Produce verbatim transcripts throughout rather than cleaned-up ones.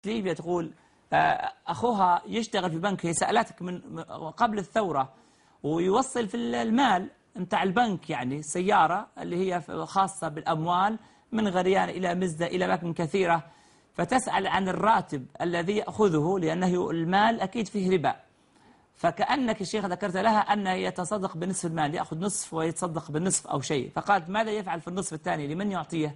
ليبيا تقول أخوها يشتغل في بنك، هي سألتك من قبل الثورة، ويوصل في المال نتاع البنك، يعني سيارة اللي هي خاصة بالأموال من غريان إلى مزدة إلى أماكن كثيرة، فتسأل عن الراتب الذي يأخذه لأنه المال أكيد فيه ربا. فكأنك الشيخ ذكرت لها أنه يتصدق بنصف المال، يأخذ نصف ويتصدق بالنصف أو شيء، فقالت ماذا يفعل في النصف الثاني؟ لمن يعطيه؟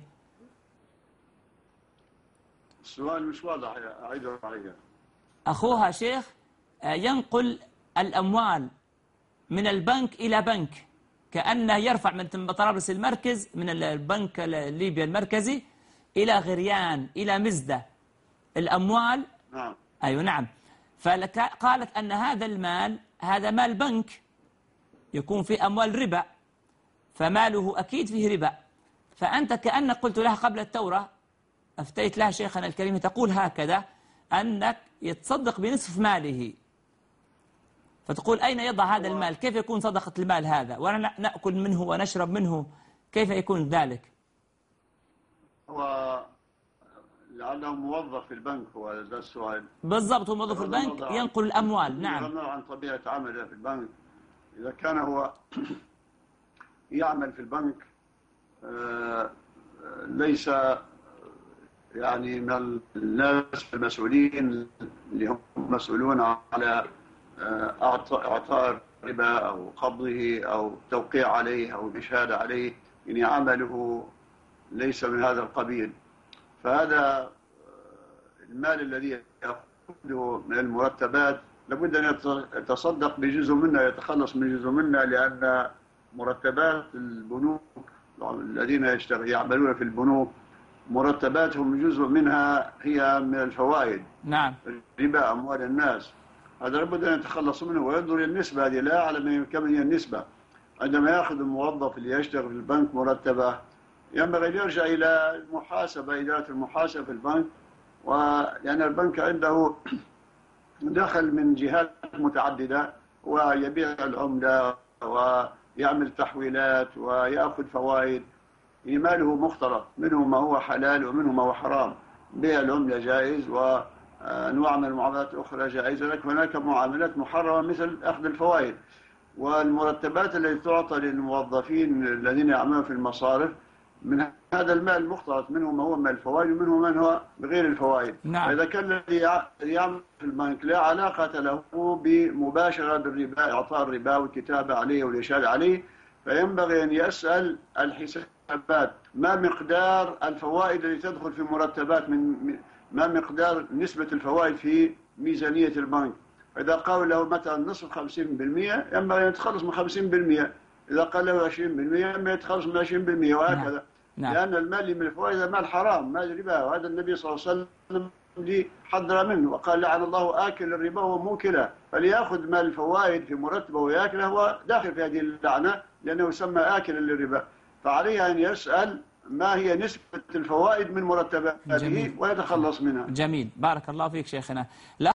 السؤال مش واضح، أعيده عليها. أخوها شيخ ينقل الأموال من البنك إلى بنك، كأنه يرفع من طرابلس المركز، من البنك الليبي المركزي إلى غريان إلى مزدة الأموال. نعم. أيوة نعم. فقالت أن هذا المال هذا مال بنك، يكون فيه أموال ربا، فماله أكيد فيه ربا. فأنت كأنك قلت لها قبل الثورة، أفتيت لها شيخنا الكريم تقول هكذا، أنك يتصدق بنصف ماله، فتقول أين يضع هذا المال؟ كيف يكون صدقة المال هذا وأنا نأكل منه ونشرب منه؟ كيف يكون ذلك؟ هو لعله موظف في البنك، هو هذا السؤال بالضبط، هو موظف في البنك ينقل الأموال. نعم. عن طبيعة عمله في البنك. إذا كان هو يعمل في البنك ليس يعني من الناس المسؤولين اللي هم مسؤولون على إعطاء الربا أو قبضه أو توقيع عليه أو الإشهاد عليه، يعني عمله ليس من هذا القبيل. فهذا المال الذي يأخذه من المرتبات لابد أن يتصدق بجزء منه، يتخلص من جزء منه، لأن مرتبات البنوك الذين يشتغل يعملون في البنوك مرتباتهم جزء منها هي من الفوائد. نعم. ربا أموال الناس، هذا لابد أن يتخلص منه وينظر النسبة هذه، لا أعلم كم هي النسبة. عندما يأخذ الموظف اللي يشتغل في البنك مرتبه ينبغي أن يرجع إلى المحاسبة، إدارة المحاسبة في البنك، ولأن البنك عنده دخل من جهات متعددة، ويبيع العملة ويعمل تحويلات ويأخذ فوائد، ماله مختلط، منه ما هو حلال ومنه ما هو حرام. بيع العملة جائز وأنواع من المعاملات الأخرى جائزة، لكن هناك معاملات محرمة مثل أخذ الفوائد. والمرتبات التي تعطى للموظفين الذين يعملون في المصارف من هذا المال المختلط، منه ما هو من الفوائد ومنه من هو بغير الفوائد. نعم. فإذا كان الذي يعمل في البنك لا علاقة له بمباشرة بالربا، إعطاء الربا والكتابة عليه والإشهاد عليه، فينبغي أن يسأل الحسابات ما مقدار الفوائد التي تدخل في مرتبات، من ما مقدار نسبة الفوائد في ميزانية البنك. فإذا قال له مثلا نصف خمسين بالمئة ينبغي أن يتخلص من خمسين بالمئة، إذا قال له عشرين بالمئة ينبغي أن يتخلص من عشرين بالمئة، وهكذا. نعم. لأن المال من الفوائد مال حرام، مال ربا، وهذا النبي صلى الله عليه وسلم حذر منه وقال لعن الله آكل الربا وموكله. فليأخذ مال الفوائد في مرتبه ويأكله هو داخل في هذه اللعنة، لأنه يسمى آكل للربا. فعليه أن يسأل ما هي نسبة الفوائد من مرتباته ويتخلص منها. جميل، بارك الله فيك شيخنا.